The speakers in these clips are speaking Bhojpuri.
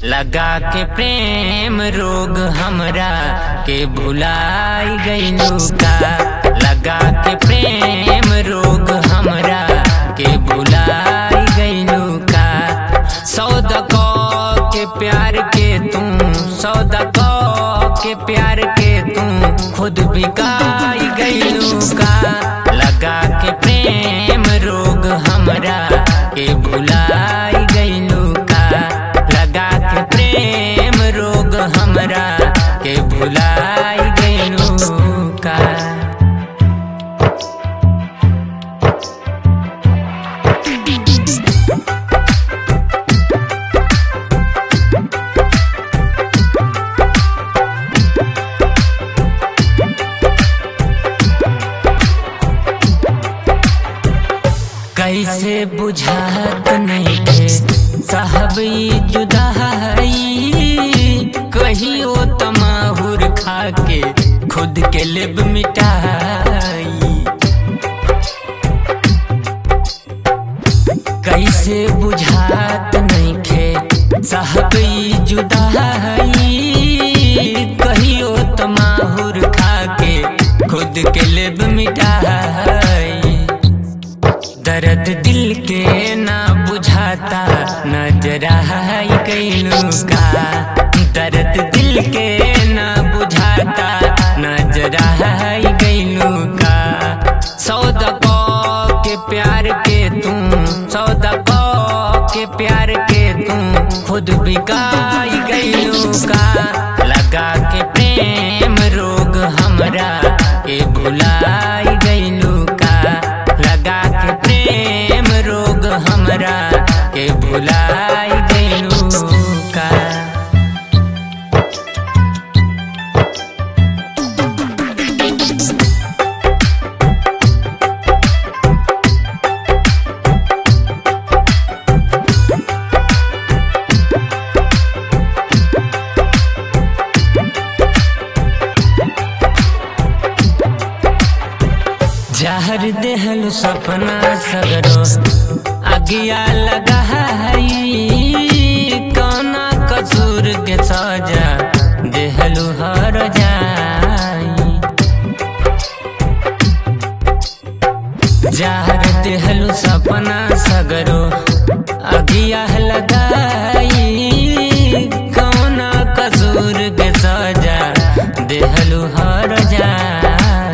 लगा के प्रेम रोग हमरा के भुलाई गइलू का। लगा के प्रेम रोग हमरा के भुलाई गइलू का। सौदा क के प्यार के तू, सौदा क के प्यार के तू खुद बिकाई गइलू का। लगा के प्रेम रोग हमरा के भुलाई गइलू का। लगा के प्रेम रोग हमरा के भुलाई गइलू का। कैसे बुझात नहीं थे साहब ई जुदाई। कहियो तमाहुर खा के खुद के लिब मिटाई। कैसे बुझात नहीं थे साहब ई जुदाई। कहियो तमाहुर खा के खुद के लिब मिटाई। दर्द दिल के ना बुझाता नजराई गइलू का। दर्द दिल के ना बुझाता नजराई गइलू का। सौदा क के प्यार के तू, सौदा क के प्यार के तू खुद बिकाई गइलू का। लगा के प्रेम रोग हमरा के भुलाई गइलू का। लगा के प्रेम रोग हमरा के भुलाई गइलू का। जहर देहल सपना सगरो अगिया लगाई। कौना कसूर के सजा देहलु हर जाई। जहर देहलु सपना सगरो अगिया लगाई। कौना कसूर के सजा देहलु हर जाई।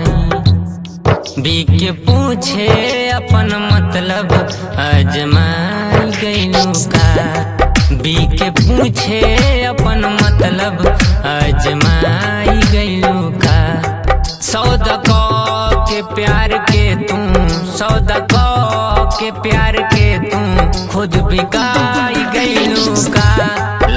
बीक के पूछे अपन मतलब अजमाई गइलू का। बीक के पूछे अपन मतलब अजमाई गइलू का। सौदा क के प्यार के तू, सौदा क के प्यार के तू खुद बिकाई गइलू का।